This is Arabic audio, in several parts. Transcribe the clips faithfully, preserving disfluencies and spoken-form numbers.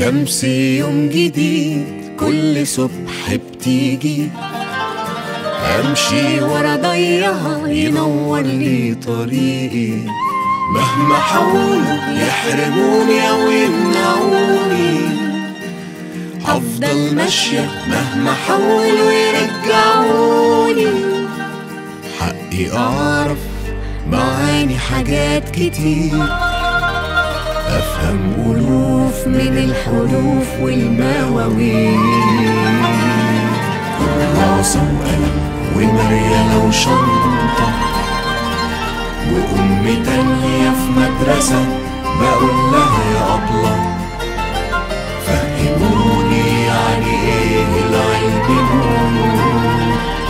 شمس يوم جديد كل صبح بتيجي، امشي ورا ضيها ينور لي طريقي. مهما حاولوا يحرموني او يمنعوني، هفضل ماشية مهما حاولوا يرجعوني. حقي اعرف معاني حاجات كتير، افهم الوف من الحروف والمواويل. كراسة وقلم ومريالة وشنطة، وأمي تانية في مدرسة بقول لها يا أبلة فهموني يعني إيه العلم نور.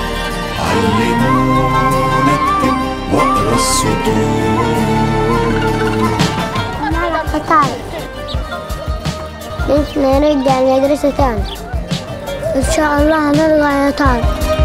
علمونا أكتب وأقرأ السطور. فتعرف نفسنا نرجع المدرسة تاني، إن شاء الله هنرجع يا طارق.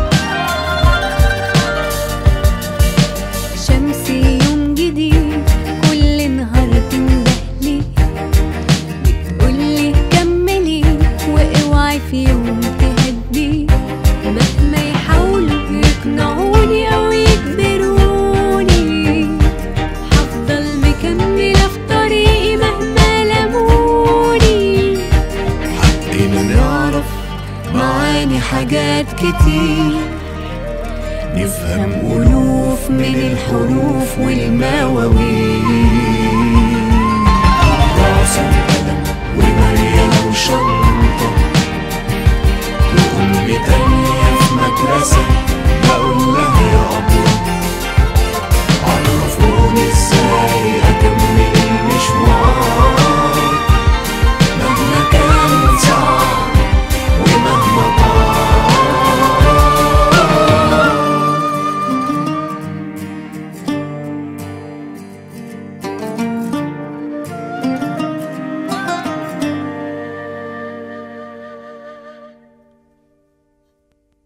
شمسي يوم جديد كل نهار تندهلي، بتقولي كملي واوعي في يوم تهدي. مهما يحاولوا يقنعوني او يجبروني، هفضل مكملة في طريقي مهما لموني. حقنا نعرف معاني حاجات كتير، نفهم ألوف من الحروف والمواويل. راسة وقلم ومريالة وشنطة، وأمي تانية في مدرسة